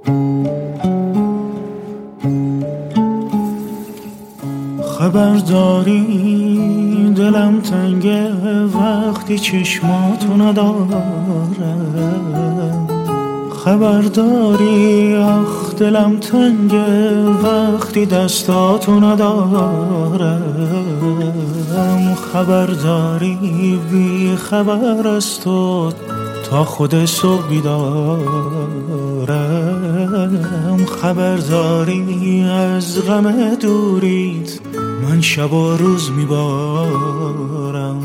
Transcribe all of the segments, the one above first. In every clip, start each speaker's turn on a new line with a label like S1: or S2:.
S1: خبر داری دلم تنگه وقتی چشماتو ندارم، خبر داری آخ دلم تنگه وقتی دستاتو ندارم، خبر داری بی خبر از تو تا خود صبح بیدارم، خبر داری از غم دوریت من شب و روز میبارم.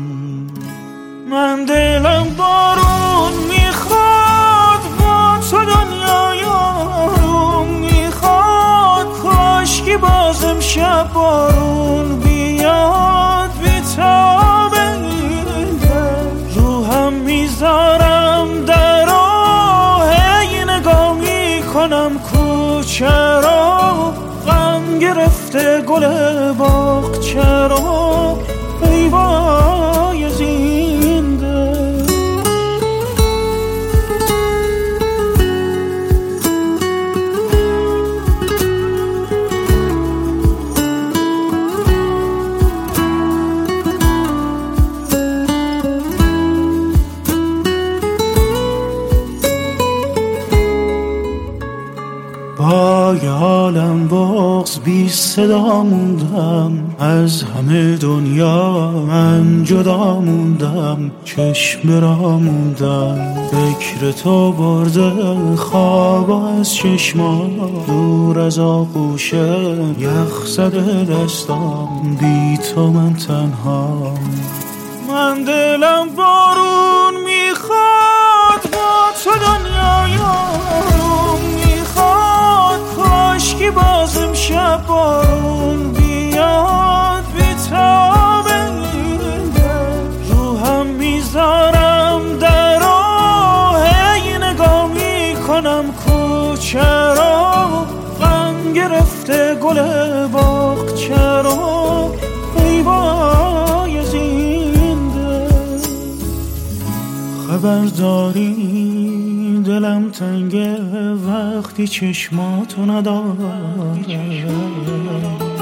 S1: من دلم بارون میخواد با تو دنیای آروم میخواد، کاشکی بازم شب بارون بیاد بیتاب این دل، روحم میذارم در راه نگاه میکنم کوچه را، غم گرفته گل باغ چرا ای وای از این دل. با یه عالم بغض بی صدا موندم، از همه دنیا من جدا موندم، چشم را موندم فکر تو برده خواب از چشمام، دور از آغوشم یخ زده دستام، بی تو من تنها. من دلم بارون میخواد با تو دنیای آروم میخواد، کاشکی بازم شب بارون بیاد بیتاب این دل، روحم میذارم در راه نگاه میکنم کوچه را، غم گرفته گل باغ چرا ای وای از این دل. خبر داری دلم تنگه وقتی چشماتو ندارم،